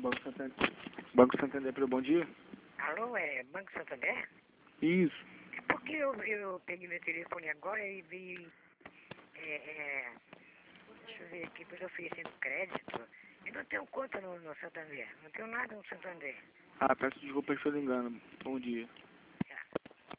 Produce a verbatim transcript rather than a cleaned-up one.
Banco Santander. Banco Santander, pelo bom dia? Alô, é Banco Santander? Isso. É porque eu, eu peguei meu telefone agora e vi. É, é, deixa eu ver aqui, porque eu fiz sem crédito. Eu não tenho conta no, no Santander. Não tenho nada no Santander. Ah, peço desculpa pelo engano. Bom dia.